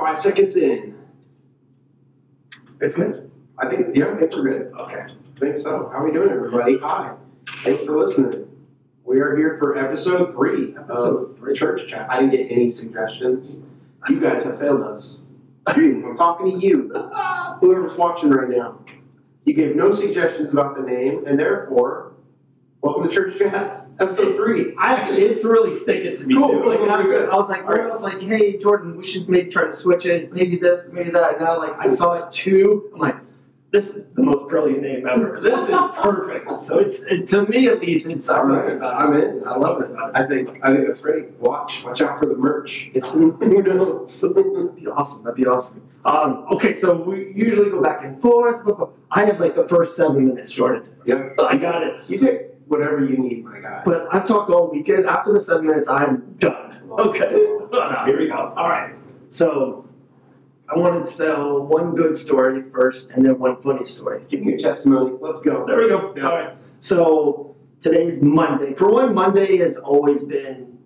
5 seconds in. It's good. I think we're good. Okay. I think so. How are we doing, everybody? Hi. Thanks for listening. We are here for episode 3 of Church Chat. I didn't get any suggestions. You guys have failed us. I'm talking to you, whoever's watching right now. You gave no suggestions about the name, and therefore, welcome to Church Chat, episode 3. It's really sticking to me. Cool, Too. cool, Like, cool, good. I was like, hey, Jordan, we should maybe try to switch it. Maybe this, maybe that. And now, like, I saw it too. I'm like, this is the most brilliant name ever. This is perfect. So to me at least, it's I'm in. I love it. I think that's great. Watch out for the merch. Who knows? That'd be awesome. Okay, so we usually go back and forth. I have like the first 7 minutes, Jordan. Yeah. I got it. You take whatever you need, my guy. But I've talked all weekend. After the 7 minutes, I'm done. Okay. Here we go. All right. So I wanted to tell one good story first and then one funny story. Give me your testimony. Let's go. There we go. Yeah. All right. So today's Monday. For one, Monday has always been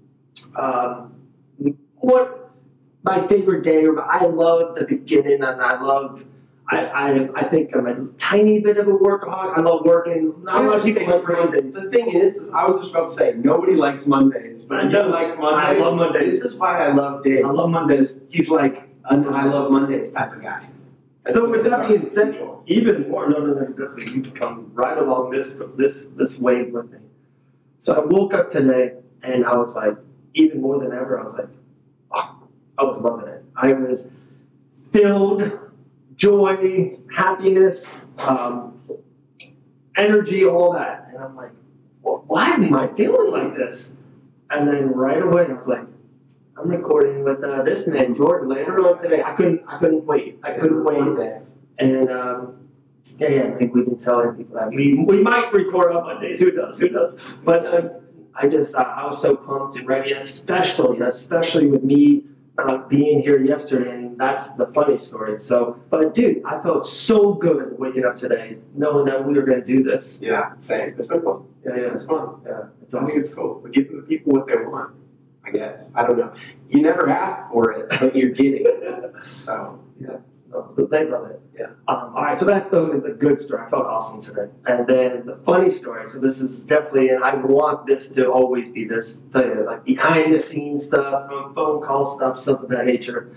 what my favorite day. I love the beginning, and I think I'm a tiny bit of a workaholic. I love working. Not much people like Mondays. The thing is I was just about to say, nobody likes Mondays, but I do like Mondays. I love Mondays. This is why I love Dave. I love Mondays. He's like an I love Mondays type of guy. So with that being said, even more, no, definitely, you can come right along this wave with me. So I woke up today, and I was like, even more than ever, I was like, oh, I was loving it. I was filled, joy, happiness, energy, all that. And I'm like, well, why am I feeling like this? And then right away, I was like, I'm recording with this man, Jordan, later on today. I couldn't wait. And I think we can tell people that we might record on Mondays. Who knows? But I was so pumped and ready, especially with me being here yesterday, and that's the funny story. So, but dude, I felt so good waking up today, knowing that we were going to do this. Yeah, same. It's been fun. Yeah, it's fun. Yeah, it's awesome. awesome. I think it's cool. We're giving the people what they want. I guess. I don't know. You never asked for it, but you're getting it. So yeah, no, they love it. Yeah. All right, so that's the good story. I felt awesome today. And then the funny story. So this is definitely, and I want this to always be this, like behind the scenes stuff, phone call stuff of that nature.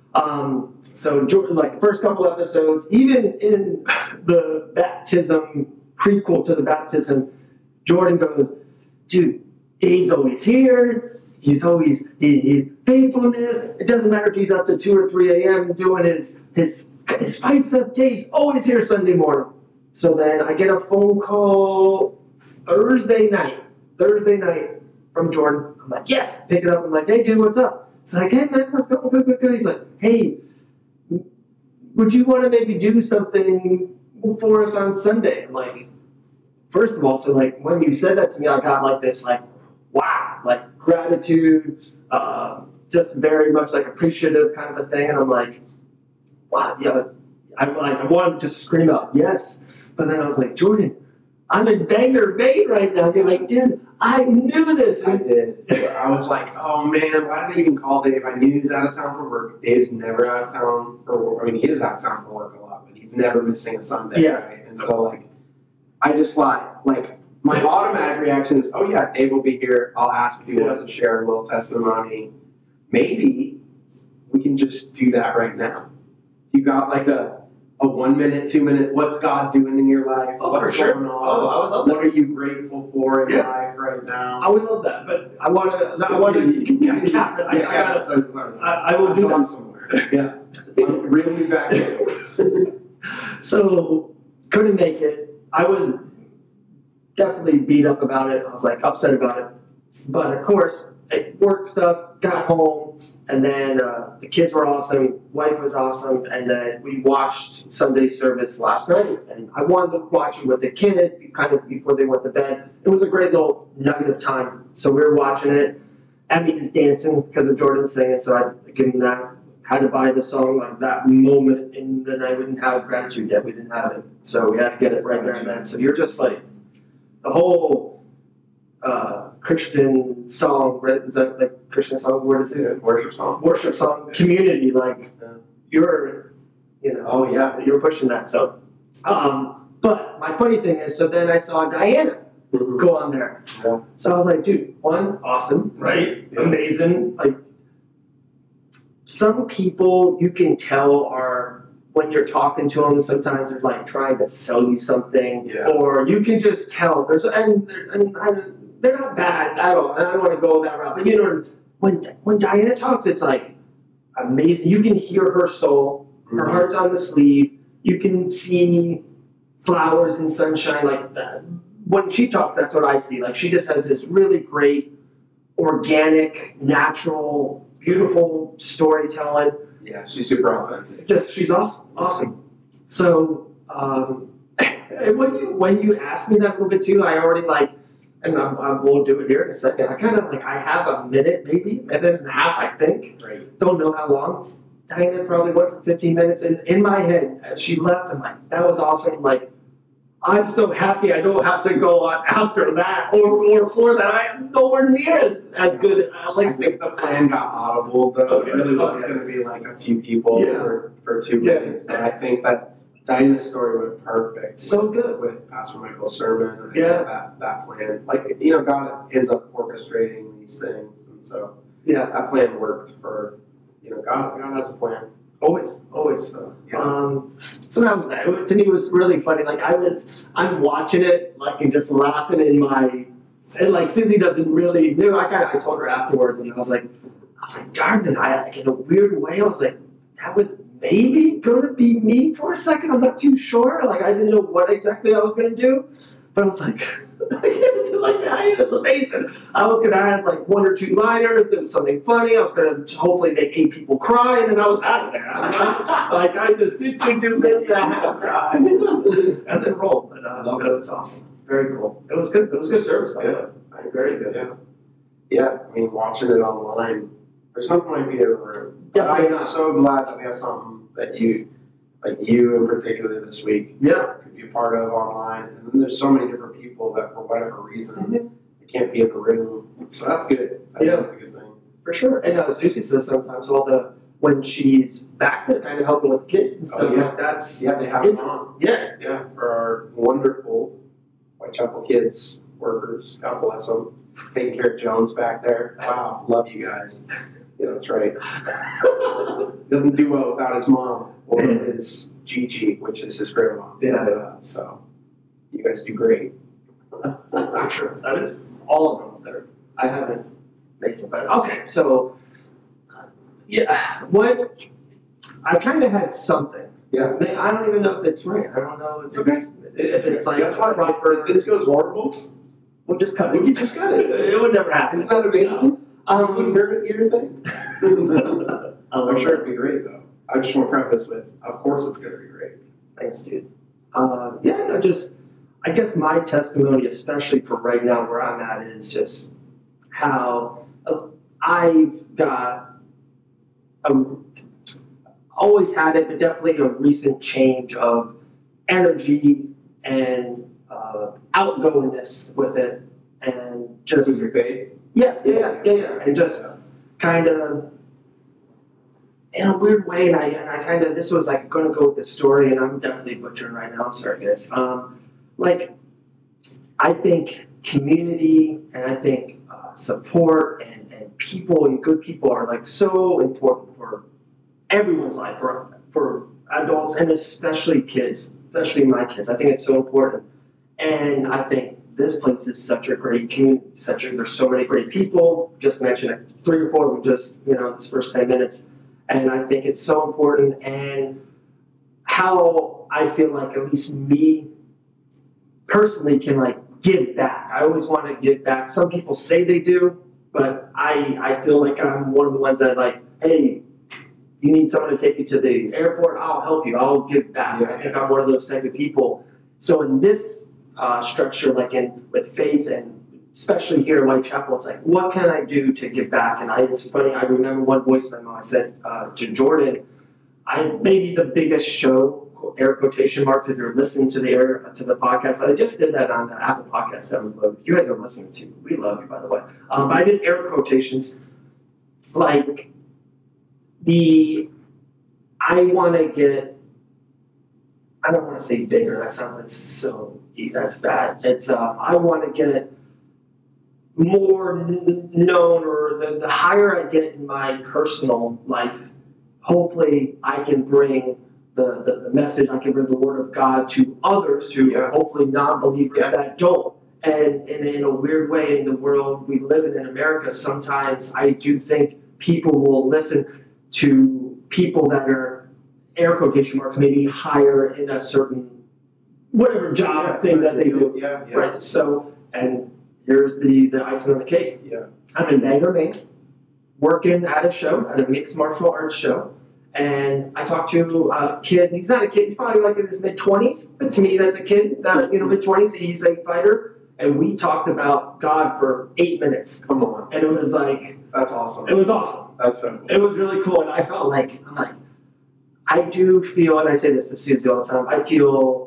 So like the first couple episodes, even in the baptism prequel to the baptism, Jordan goes, dude, Dave's always here. He's faithfulness. It doesn't matter if he's up to 2 or 3 a.m. doing his fight stuff. Dave's always here Sunday morning. So then I get a phone call Thursday night from Jordan. I'm like, yes, pick it up. I'm like, hey, dude, what's up? It's like, hey, man, let's go. Good. He's like, hey, would you want to maybe do something for us on Sunday? I'm like, first of all, so like when you said that to me, I got like this, like, wow, like gratitude, just very much like appreciative kind of a thing. And I'm like, wow, yeah, I wanted to just scream out, yes. But then I was like, Jordan, I'm in Bangor, Maine right now. You're like, dude, I knew this. I did. I was like, oh man, why did I even call Dave? I knew he was out of town for work. Dave's never out of town for work. I mean, he is out of town for work a lot, but he's never missing a Sunday, right? And so like, I just thought, like, my automatic reaction is, oh yeah, Dave will be here. I'll ask if he wants to share a little testimony. Maybe we can just do that right now. You got like a 1 minute, 2 minute, what's God doing in your life? What's going on? Oh, I would love that. What are you grateful for in life right now? I would love that, but I want to cap it. I will do that somewhere. Yeah. Reel me back in. So, couldn't make it. I was definitely beat up about it. I was like upset about it. But of course, work stuff, got home, and then the kids were awesome, wife was awesome, and then we watched Sunday service last night, and I wanted to watch it with the kids kind of before they went to bed. It was a great little nugget of time. So we were watching it. Emmy's dancing because of Jordan singing, so I give him that. Had to buy the song like that moment, and then I didn't have gratitude yet. We didn't have it. So we had to get it right there and then. So you're just like, the whole Christian song, right? Is that like Christian song? What is it? Worship song. Worship song community, like you're, Oh yeah. you're pushing that. So, but my funny thing is, so then I saw Diana go on there. Yeah. So I was like, dude, one, awesome, right? Yeah. Amazing. Like, some people you can tell are, when you're talking to them, sometimes they're like trying to sell you something, Yeah. or you can just tell and they're not bad at all. I don't want to go that route, but when Diana talks, it's like amazing. You can hear her soul. Her heart's on the sleeve. You can see flowers and sunshine like that. When she talks, that's what I see. Like, she just has this really great, organic, natural, beautiful storytelling. Yeah, she's super authentic. She's awesome. So when you asked me that a little bit too, I already and I will do it here in a second. I kind of I have a minute, maybe minute and a half, I think. Right. Don't know how long. Diana probably went for 15 minutes, and in my head, as she left, I'm like, that was awesome. Like, I'm so happy I don't have to go on after that or for that. I am nowhere near as good. I think the plan got audible though. Okay. It really was going to be like a few people for 2 minutes, but I think that Diana's story went perfect. So good with Pastor Michael's sermon. And that plan, God ends up orchestrating these things, and so that plan worked for God. God has a plan. Always. So that was that. To me, it was really funny. Like, I'm watching it, and just laughing and Susie doesn't really know. I told her afterwards, and I was like, darn it, in a weird way, I was like, that was maybe gonna be me for a second. I'm not too sure. I didn't know what exactly I was gonna do, but I was like, Diana's amazing. I was gonna add 1 or 2 liners. It was something funny. I was gonna hopefully make 8 people cry, and then I was out of there. I just did 2 minutes and then rolled. But it was awesome. Very cool. It was good. It was good service, by the way. Very good. Yeah. I mean, watching it online, there's nothing like being in the room. But I am so glad that we have something that you in particular this week, could be a part of online. And then there's so many different people that, for whatever reason, they can't be in the room. So that's good. I think that's a good thing. For sure. And Susie says sometimes when she's back there, kind of helping with the kids and stuff. They have it on. Yeah. For our wonderful Whitechapel kids workers, God bless them, taking care of Jones back there. Wow, love you guys. Yeah, that's right. Doesn't do well without his mom or his Gigi, which is his grandma. Yeah. So you guys do great. I'm sure. That is all of them there. I haven't made some better. Okay, so what I kind of had something. Yeah. I don't even know if it's right. I don't know if it's Guess what? Proper. If this goes horrible, we'll just cut it. We can just cut it. It would never happen. Isn't that amazing? Wouldn't hurt your thing. I'm sure it'd be great though. I just want to preface with, of course it's going to be great. Thanks, dude. I guess my testimony, especially for right now where I'm at, is just how I've got always had it, but definitely a recent change of energy and outgoingness with it, and just with your faith. Yeah, and just kind of in a weird way, and I kind of, this was going to go with the story, and I'm definitely butchering right now. I'm sorry, guys. I think community and I think support and people and good people are so important for everyone's life, for adults and especially kids, especially my kids. I think it's so important, and I think this place is such a great community. There's so many great people. Just mentioned 3 or 4 of them just this first 10 minutes, and I think it's so important. And how I feel at least me personally can give back. I always want to give back. Some people say they do, but I feel like I'm one of the ones that hey, you need someone to take you to the airport, I'll help you. I'll give back. I think I'm one of those type of people. So in this structure, with faith, and especially here in Whitechapel, it's what can I do to give back? And it's funny, I remember one voice memo I said to Jordan, I may be the biggest show, air quotation marks, if you're listening to the podcast. I just did that on the Apple Podcast that we love. You guys are listening to. We love you, by the way. But I did air quotations. I want to get, I don't want to say bigger, that sounds like that's bad. It's, I want to get more known, or the higher I get in my personal life, hopefully I can bring the message, I can bring the word of God to others, to hopefully non-believers that don't. And in a weird way, in the world we live in America, sometimes I do think people will listen to people that are, air quotation marks, maybe higher in a certain whatever job thing that they do. Right. So, and here's the icing on the cake. I'm in Bangor, Maine, working at a show, at a mixed martial arts show. And I talked to a kid. He's not a kid. He's probably like in his mid-20s. But to me, that's a kid. Mid-20s. He's a fighter. And we talked about God for 8 minutes. Come on. And it was like... That's awesome. It was awesome. That's so cool. It was really cool. And I felt like, I do feel, and I say this to Susie all the time, I feel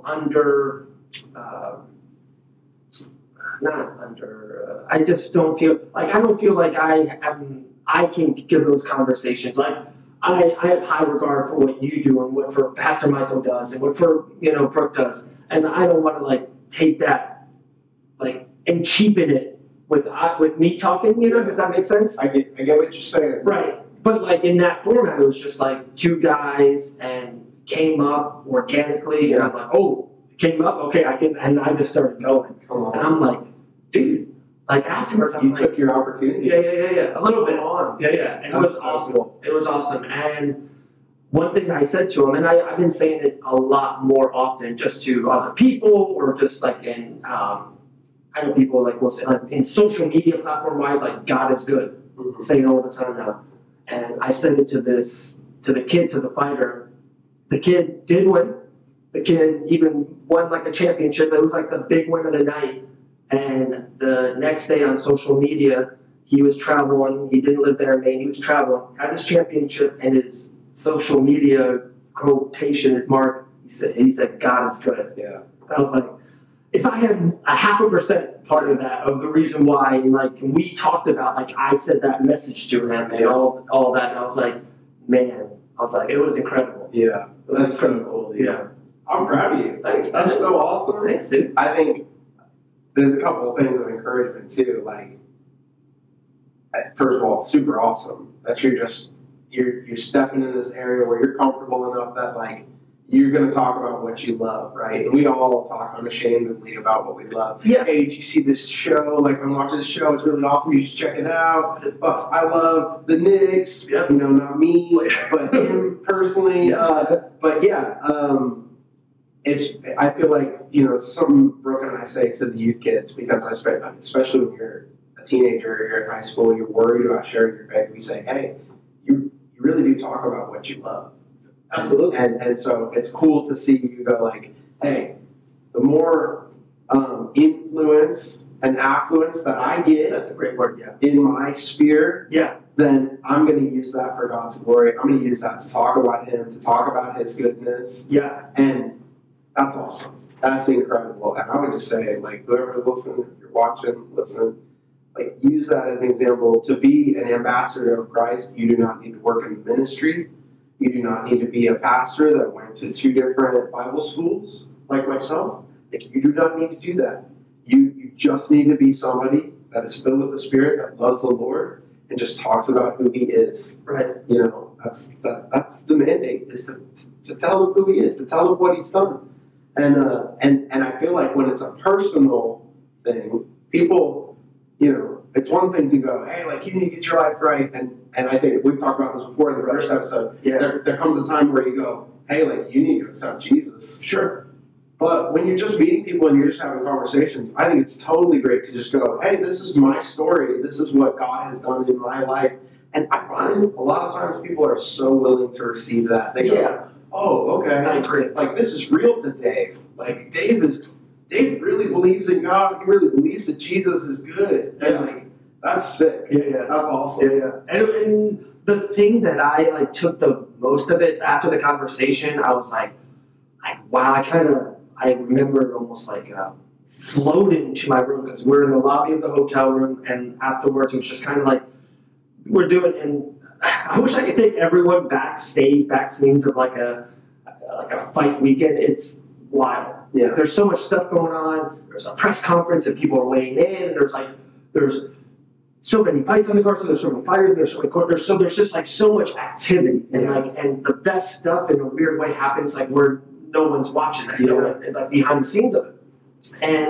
I just don't feel, I don't feel like I can give those conversations. Like, I have high regard for what you do and what for Pastor Michael does and what for, Brooke does. And I don't want to, take that, and cheapen it with me talking, does that make sense? I get what you're saying. Right. But, in that format, it was just, two guys and came up organically, and I'm like, oh, it came up? Okay, I can, and I just started going. Come on. And I'm like, dude, afterwards, I was like... You took your opportunity? Yeah, a little bit. On. Yeah, and it was awesome. Cool. It was awesome. And one thing I said to him, and I've been saying it a lot more often just to other people, or just in, I know people will say, in social media platform wise, God is good. Mm-hmm. Say it all the time now. And I said it to the kid, to the fighter. The kid did win. The kid even won a championship. It was the big win of the night. And the next day on social media, he was traveling. He didn't live there in Maine. He was traveling, had his championship, and his social media quotation, his mark, he said, God is good. Yeah. I was like, if I had a 0.5% part of that, of the reason why, and we talked about, I said that message to him and all that, and I was like, man, it was incredible. Yeah, that's so cool, dude. Yeah. I'm proud of you. Thanks. That's so awesome. Thanks, dude. I think there's a couple of things of encouragement, too. First of all, it's super awesome that you're stepping in this area where you're comfortable enough that, you're going to talk about what you love, right? And we all talk unashamedly about what we love. Yeah. Hey, did you see this show? I'm watching this show. It's really awesome. You should check it out. I love the Knicks. Yep. Not me, but him personally. Yeah. I feel like, it's something Brooke and I say to the youth kids, because especially when you're a teenager or you're in high school, you're worried about sharing your faith. We say, hey, you really do talk about what you love. Absolutely. And so it's cool to see you go hey, the more influence and affluence that I get, that's a great word, in my sphere, yeah, then I'm going to use that for God's glory. I'm going to use that to talk about Him, to talk about His goodness. Yeah. And that's awesome. That's incredible. And I would just say, whoever's listening, if you're watching, listening, use that as an example. To be an ambassador of Christ, you do not need to work in the ministry. You do not need to be a pastor that went to 2 different Bible schools, like myself. You do not need to do that. You just need to be somebody that is filled with the Spirit, that loves the Lord, and just talks about who He is. Right. That's the mandate, is to tell Him who He is, to tell Him what He's done. And I feel like when it's a personal thing, people, it's one thing to go, hey, you need to get your life right. And I think we've talked about this before in the first episode. Yeah. There comes a time where you go, hey, you need to accept Jesus. Sure. But when you're just meeting people and you're just having conversations, I think it's totally great to just go, hey, this is my story. This is what God has done in my life. And I find a lot of times people are so willing to receive that. They go, oh, okay. I agree. This is real to Dave. Dave really believes in God. He really believes that Jesus is good. And that's sick. Yeah. That's awesome. Yeah. And the thing that I took the most of it after the conversation, I was wow, I remember almost floating to my room, because we're in the lobby of the hotel room, and afterwards it was just we're doing, and I wish I could take everyone backstage, back scenes of like a fight weekend. It's wild. Yeah. There's so much stuff going on. There's a press conference and people are weighing in. There's so many fights on the card. So there's so many fighters. There's so many court. There's just like so much activity and the best stuff in a weird way happens like where no one's watching it. You know, like behind the scenes of it. And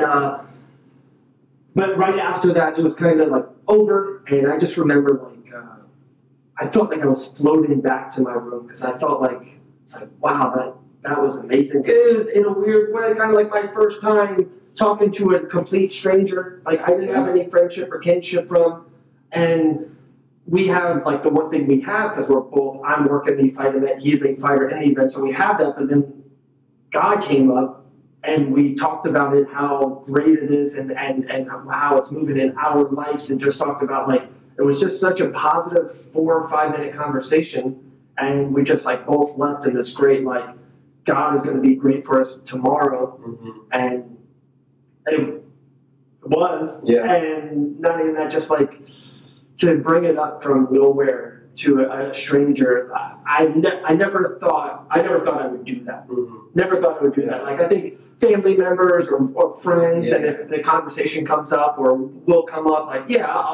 but right after that, it was kind of like over, and I just remember like I felt like I was floating back to my room because I felt like it's like wow that was amazing. It was in a weird way, kind of like my first time talking to a complete stranger. Like I didn't have any friendship or kinship from, and we have like the one thing we have because I'm working the fight event, he's a fighter in the event, so we have that. But then God came up. And we talked about it, how great it is, and how it's moving in our lives, and just talked about like it was just such a positive 4 or 5 minute conversation, and we just like both left in this great like God is going to be great for us tomorrow, and it was, and not even that, just like to bring it up from nowhere to a stranger. I never thought I would do that. Never thought I would do that. Like I think family members or friends, and if the conversation comes up or will come up, like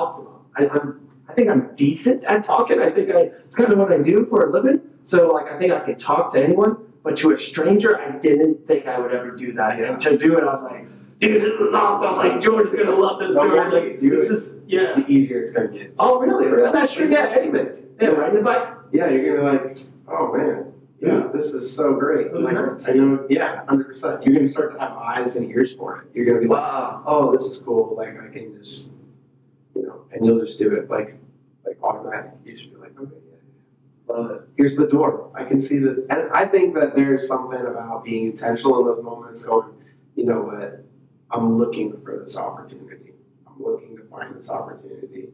I think I'm decent at talking. I think it's kind of what I do for a living. So like I think I could talk to anyone, but to a stranger, I didn't think I would ever do that. And to do it, I was like, dude, this is awesome. Like Jordan's gonna love this story. Like, this is the easier it's gonna get. Oh really? That's true. Yeah, anything. Yeah, riding the bike. Yeah, you're gonna be like, oh man. Yeah, this is so great. Like, I know, 100%. You're going to start to have eyes and ears for it. You're going to be like, oh, this is cool. Like, I can just, and you'll just do it like automatic. You should be like, okay, love it. Here's the door. I can see that. And I think that there's something about being intentional in those moments going, you know what, I'm looking for this opportunity. I'm looking to find this opportunity.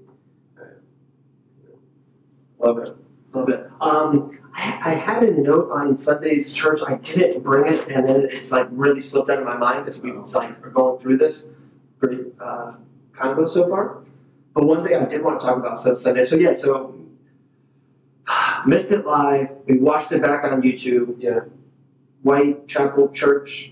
Love it. Love it. I had a note on Sunday's church. I didn't bring it, and then it's like really slipped out of my mind as we are going through this pretty convo so far. But one thing I did want to talk about Sunday. So missed it live. We watched it back on YouTube. Yeah. Whitechapel Church,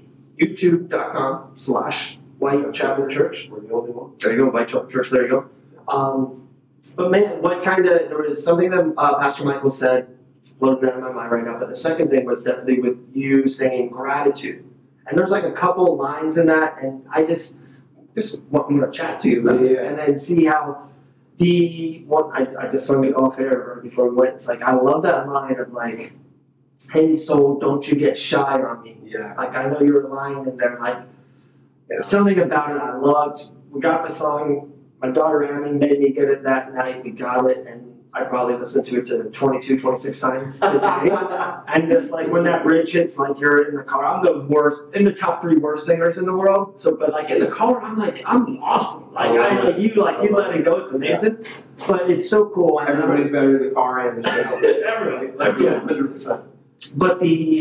youtube.com/Whitechapel Church. We're the only one. There you go, Whitechapel Church. There you go. But man, there was something that Pastor Michael said floating out of my mind right now. But the second thing was definitely with you saying gratitude. And there's like a couple lines in that, and I just want me to chat to you, and then see how I just sung it off air right before we went. It's like, I love that line of like, hey soul, don't you get shy on me. Yeah. Like I know you're lying in there, like something about it I loved. We got the song. My daughter Amy made me get it that night. We got it, and I probably listened to it 22, 26 times a day. And just like when that bridge hits, like you're in the car. I'm the worst, in the top 3 worst singers in the world. So, but like in the car, I'm awesome. Like you let it go. It's amazing. But it's so cool. Everybody's better in the car and the show. Everybody. 100%. But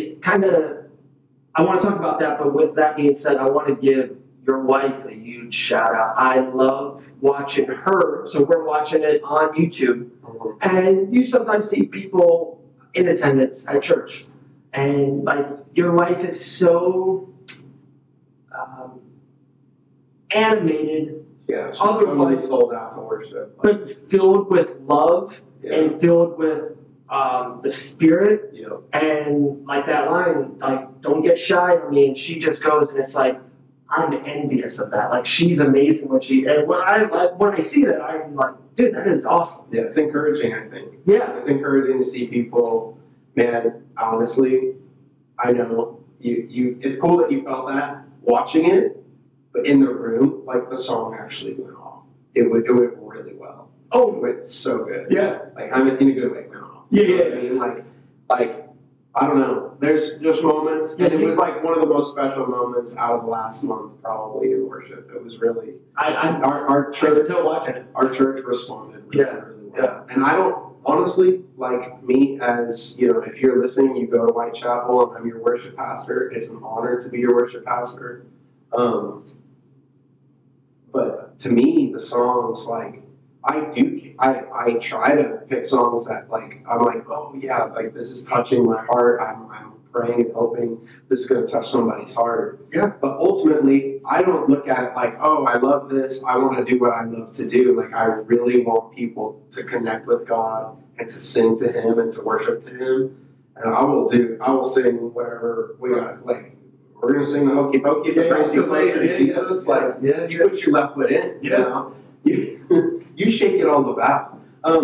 I want to talk about that. But with that being said, I want to give your wife a huge shout out. I love watching her. So we're watching it on YouTube, and you sometimes see people in attendance at church, and like your wife is so animated. Yeah, she's totally sold out to worship. But filled with love and filled with the Spirit. Yeah. And like that line, like, don't get shy on me. And she just goes, and it's like, I'm envious of that. Like, she's amazing and when I see that, I'm like, dude, that is awesome. Yeah, it's encouraging, I think. Yeah. It's encouraging to see people, man, honestly, I know you it's cool that you felt that watching it, but in the room, like, the song actually went off. It went really well. Oh. It went so good. Yeah. Like, I mean, in a good way, it went off. Yeah, you know what I mean? Like, I don't know. There's just moments, and it was like one of the most special moments out of the last month, probably in worship. It was really our church. Still watching it. Our church responded really well. Yeah. And I don't honestly, like, me as if you're listening, you go to Whitechapel, and I'm your worship pastor. It's an honor to be your worship pastor. But to me, the songs, like, I try to pick songs that like I'm like, oh yeah, like this is touching my heart. I'm praying and hoping this is going to touch somebody's heart. Yeah. But ultimately, I don't look at it like, oh, I love this. I want to do what I love to do. Like I really want people to connect with God and to sing to Him and to worship to Him. And I will sing whatever we got. Like we're gonna sing the Hokey Pokey, the praising pleasure to Jesus. Like you put your left foot in. You know, you shake it all about.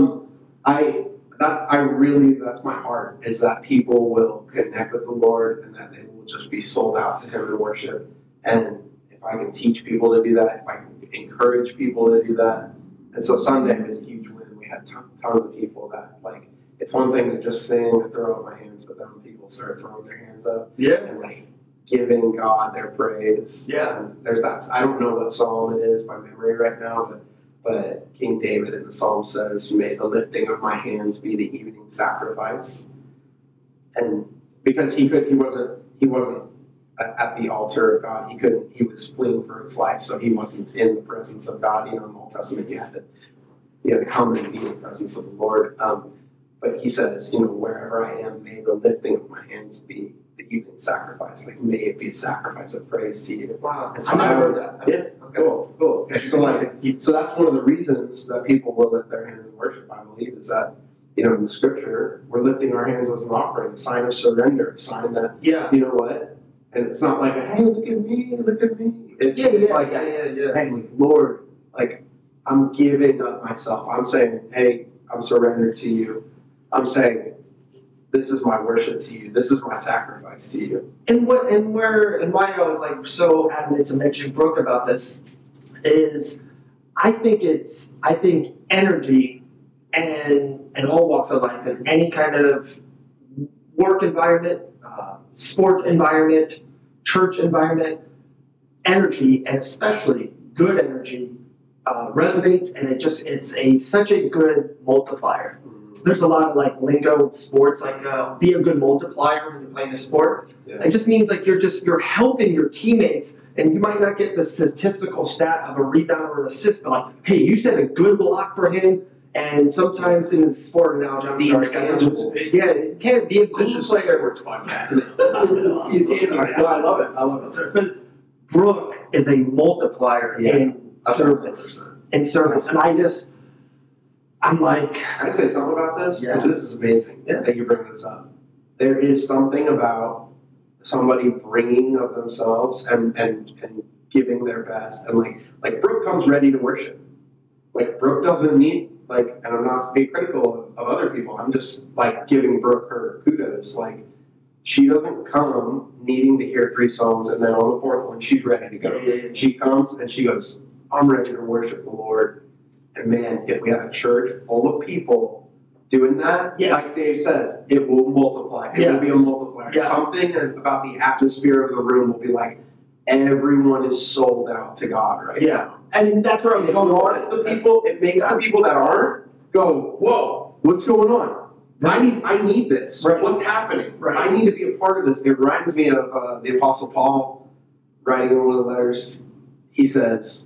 That's my heart, is that people will connect with the Lord and that they will just be sold out to Him in worship. And if I can teach people to do that, if I can encourage people to do that. And so Sunday was a huge win. We had tons of people that, like, it's one thing to just sing and throw up my hands, but then people start throwing their hands up and like giving God their praise. And there's that, I don't know what psalm it is by memory right now, but King David in the psalm says, "May the lifting of my hands be the evening sacrifice." And because he wasn't at the altar of God, he was fleeing for his life, so he wasn't in the presence of God. You know, in the Old Testament, you had to come and be in the presence of the Lord. But he says, you know, wherever I am, may the lifting of my hands be the evening sacrifice. Like, may it be a sacrifice of praise to you. Wow. And so I heard that. Yeah. Cool. Okay. So that's one of the reasons that people will lift their hands in worship, I believe, is that, you know, in the scripture, we're lifting our hands as an offering, a sign of surrender, a sign that, you know what? And it's not like, hey, look at me. It's like, hey, Lord, like, I'm giving up myself. I'm saying, hey, I'm surrendered to you. I'm saying, this is my worship to you. This is my sacrifice to you. And why I was like so adamant to mention Brooke about this is, I think energy and all walks of life, in any kind of work environment, sport environment, church environment, energy, and especially good energy, resonates, and it's such a good multiplier. There's a lot of like lingo in sports, like be a good multiplier when you're playing a sport. It just means like you're helping your teammates, and you might not get the statistical stat of a rebound or an assist, but like, hey, you set a good block for him. And sometimes in the sport analogy, I'm sorry, it can be a good player. Sports podcast. I love it. But Brooke is a multiplier in service. And I'm like, can I say something about this? Yeah. Because this is amazing that you bring this up. There is something about somebody bringing of themselves and giving their best. And like Brooke comes ready to worship. Like Brooke doesn't need, like, and I'm not being critical of other people. I'm just like giving Brooke her kudos. Like, she doesn't come needing to hear 3 songs and then on the 4th one she's ready to go. She comes and she goes, I'm ready to worship the Lord. And man, if we had a church full of people doing that, like Dave says, it will multiply. It will be a multiplier. Something about the atmosphere of the room will be like, everyone is sold out to God right now. And that's where I was going on. It makes the people that aren't go, whoa, what's going on? I need this. Right. What's happening? Right. I need to be a part of this. It reminds me of the Apostle Paul writing in one of the letters. He says,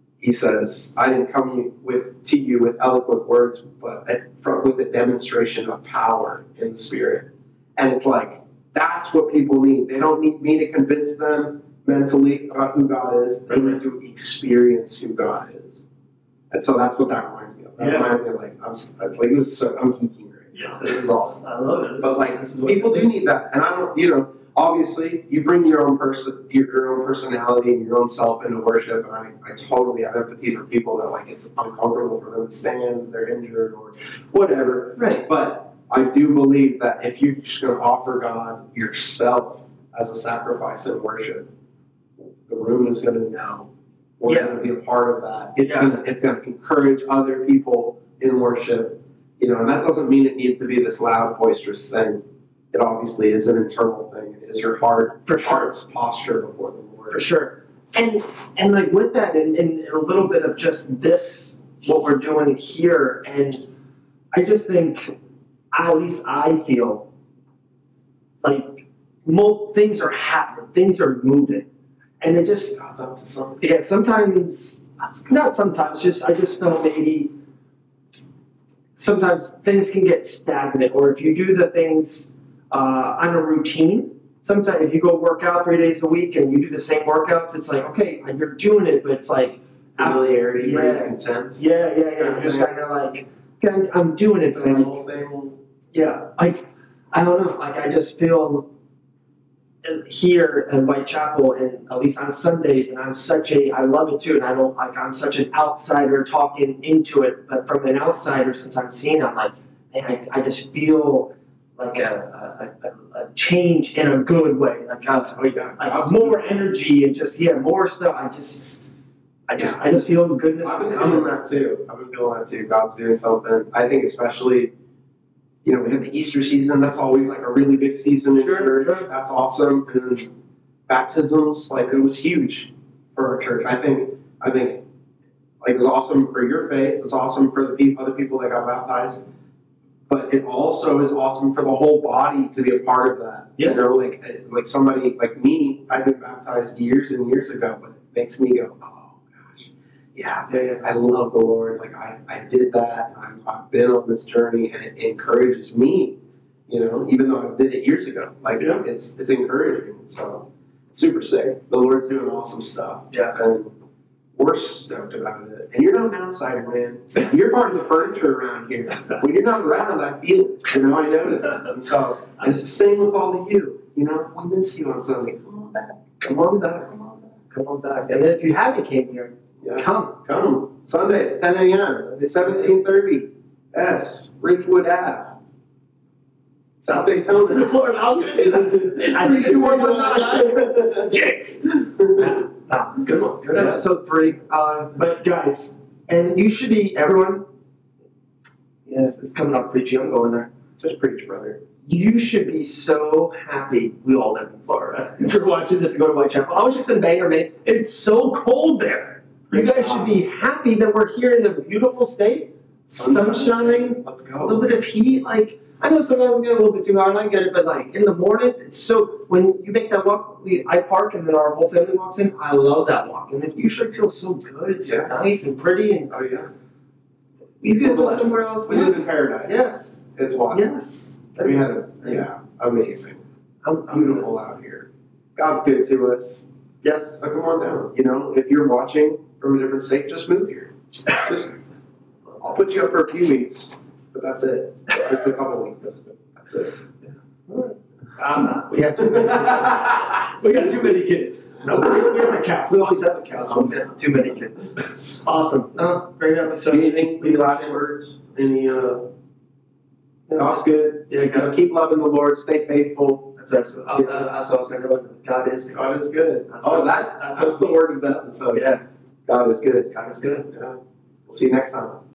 I didn't come to you with eloquent words, but with a demonstration of power in the Spirit. And it's like, that's what people need. They don't need me to convince them mentally about who God is. They need to experience who God is. And so that's what that reminds me of. That reminds me of I'm geeking right now. This is awesome. I love it. But people do need that. And I don't, obviously you bring your own personality and your own self into worship. And I totally have empathy for people that it's uncomfortable for them to stand, they're injured or whatever. Right. But I do believe that if you're just going to offer God yourself as a sacrifice in worship, the room is going to know. We're going to be a part of that. It's going to encourage other people in worship, and that doesn't mean it needs to be this loud, boisterous thing. It obviously is an internal thing. It is your heart's posture before the Lord. For sure. And like with that, and a little bit of just this, what we're doing here, and I just think, at least I feel like things are happening, things are moving. And it just, God's up to something. sometimes, not sometimes, I just felt maybe sometimes things can get stagnant, or if you do the things on a routine. Sometimes if you go work out 3 days a week and you do the same workouts, it's like, okay, you're doing it, but it's like familiarity brings content. Yeah. You're just kind of like, okay, I'm doing it, but same. Yeah, like I don't know, like I just feel here in Whitechapel, and at least on Sundays, and I love it too, and I don't like I'm such an outsider talking into it, but from an outsider sometimes seeing, I'm like, man, I just feel like a change in a good way, like more energy and just more stuff. I just feel the goodness. I've been feeling that too. God's doing something. I think especially, we had the Easter season. That's always like a really big season in church. Sure. That's awesome. And baptisms, like it was huge for our church. I think like it was awesome for your faith. It was awesome for the other people that got baptized. But it also is awesome for the whole body to be a part of that. Yeah. Like somebody like me, I've been baptized years and years ago, but it makes me go, oh gosh, yeah, I love the Lord. Like I did that. I've been on this journey, and it encourages me. Even though I did it years ago, it's encouraging. So super sick. The Lord's doing awesome stuff. Yeah. And we're stoked about it. And you're not an outsider, man. You're part of the furniture around here. When you're not around, I feel it. I notice it. And so, and it's the same with all of you. We miss you on Sunday. Come on back. Come on back. And then if you haven't came here, come. Sundays, 10 a.m. 1730. S. Ridgewood Ave. South Daytona. Florida. I think 2-1-9. Jinx. Good one. Good episode 3. But guys, and you should be, everyone, it's coming up preaching, I'm going there. Just preach, brother. You should be so happy we all live in Florida. If you're watching this and go to Whitechapel. I was just in Bangor, man. It's so cold there. You guys should be happy that we're here in the beautiful state. Sunshine. Let's go. A little bit of heat. Like, I know sometimes we get a little bit too hot, and I get it, but like in the mornings, it's so, when you make that walk, I park and then our whole family walks in, I love that walk. And it usually feels so good. It's so nice and pretty. And oh, yeah. You could live somewhere else. We live in paradise. Yes. It's wild. Yes. We had amazing. Beautiful out here. God's good to us. Yes. So come on down. If you're watching from a different state, just move here. I'll put you up for a few weeks. But that's it. Just a couple weeks. That's it. I'm not. We have too many kids. We got too many kids. No, we have a couch. We always have a couch. We have too many kids. Awesome. Great episode. Any last words? God's good. Yeah, keep loving the Lord. Stay faithful. That's what I was going to go. God is good. God is good. That's the word of the episode. Yeah. God is good. God is good. Yeah. We'll see you next time.